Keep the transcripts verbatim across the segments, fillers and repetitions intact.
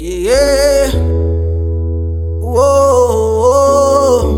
Yeah. Whoa.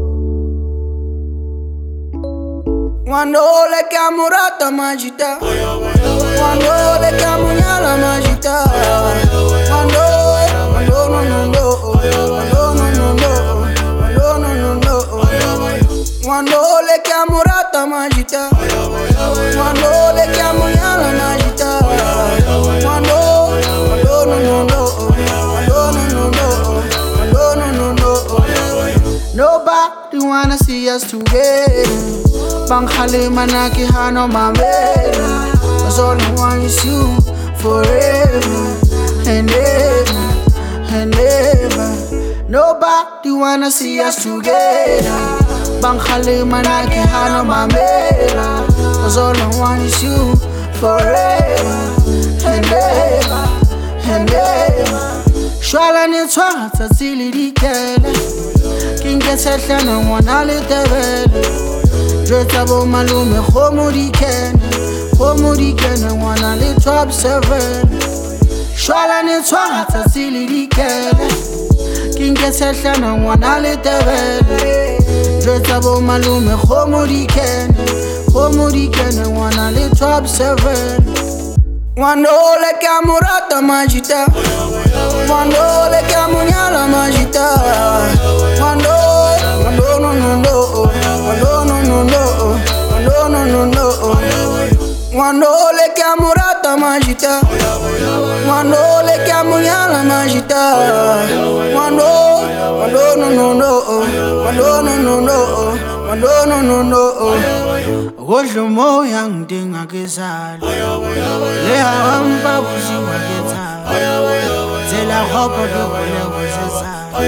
Quando le chiamo rata magita, quando le chiamo nyala magita, quando, quando no no no, quando no no no, quando no no no, quando le chiamo rata magita, quando le chiamo nyala magita, quando, quando no no no, quando no no no, quando no no no. Nobody wanna see us together. Bankhale manaki hano mambela. Cause all I want is you forever and ever and ever. Nobody wanna see us together. Bankhale manaki hano mambela. Cause all I want is you forever and ever and ever. Shwala ni twanga tatsili dikele. Kinge sehlana ngwana le tebele. Dreta bo malume khomo dikene, khomo dikene ngwana le top seven. Shwala ni twanga tatsili dikele. Kinge sehlana ngwana le tebele. Dreta bo malume khomo dikene, khomo dikene ngwana le top seven. Quando le chiamo rata magita, quando le chiamo nyala magita, quando, quando no no no, quando no no no, quando no no no, quando le chiamo rata magita, quando le chiamo nyala magita, quando, quando no no no, quando no no no, quando no no no. Godlo moya ngidinga kezala le hamba buziwa ketha zela hopo dobole wesesa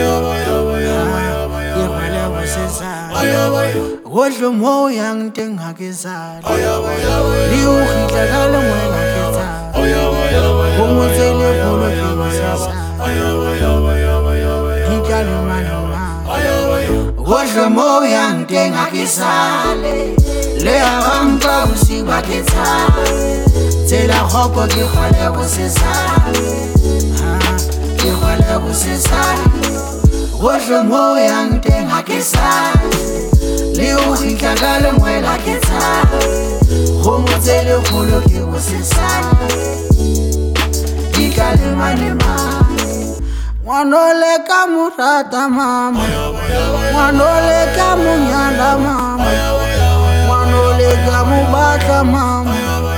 yebale wesesa godlo moya ngidinga kezala li ukhitla kale mwela ketha kumuzele bolo wesesa ngijalo manoma godlo moya ngidinga kezala le hamba buziwa ketha zela hopo ke khole wesesa ke khole wesesa godlo moya ngidinga kezala le ukhitla kale mwela ketha khumutsele kholo ke wesesa dikale manema wanole kamurata mama wanole kamunyala mama wanole kamubata mama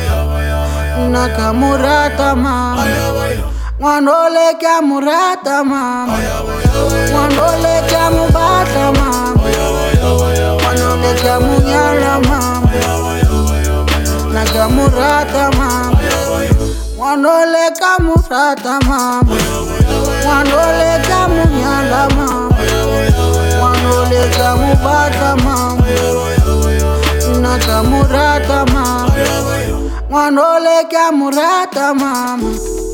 nakamurata mama wanole kamurata mama wanole kamubata mama wanole kamunyala mama nakamurata mama wanole kamurata mama wanole kamunyala mama wanole kamubata mama nakamurata mama wanole kamurata mama.